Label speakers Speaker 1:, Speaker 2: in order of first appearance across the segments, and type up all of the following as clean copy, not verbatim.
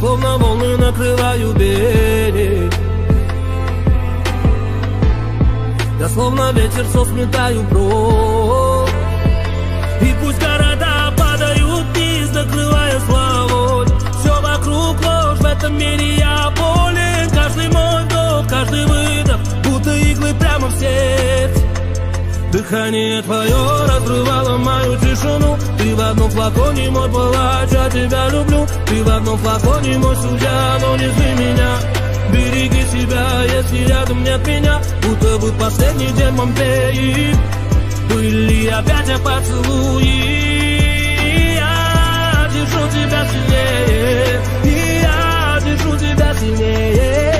Speaker 1: словно волны накрываю берег. Я словно ветер все сметаю прочь. И пусть города падают вниз, накрывая славой. Все вокруг ложь, в этом мире я болен. Каждый мой вдох, каждый выдох, будто иглы прямо в сердце. Дыхание твое разрывало мою тишину. Ты в одном флаконе мой палач, я тебя люблю. Ты в одном флаконе мой судья, но не ты меня. Береги себя, если рядом нет меня. Будто бы последний день Помпеи. Были опять поцелуи. Я держу тебя сильнее, и я держу тебя сильнее.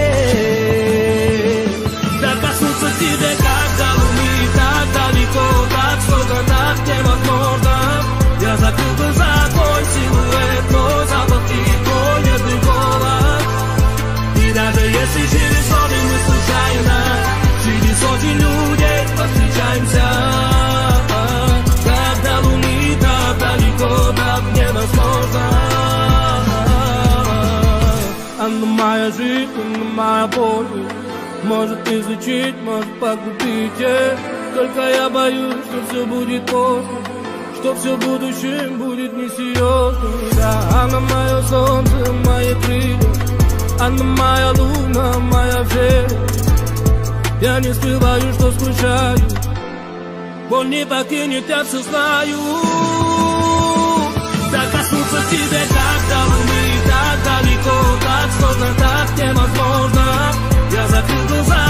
Speaker 1: Докоснуться к тебе, как до луны, так далеко, так сколько так невозможно. Я закрыл глаза, твой силуэт, твой запах и твой нежный голос. И даже если через годы мы случайно среди сотен людей повстречаемся, как до луны, так далеко, так невозможно. Она моя жизнь, она моя боль. Может излечить, может погубить. Только я боюсь, что все будет позже, что все в будущем будет несерьезно. Да, она мое солнце, мои крылья, она моя луна, моя вера. Я не скрываю, что скучаю, боль не покинет, я все знаю. Докоснуться к тебе, как до луны, так далеко, так сложно, так невозможно. Я закрыл глаза,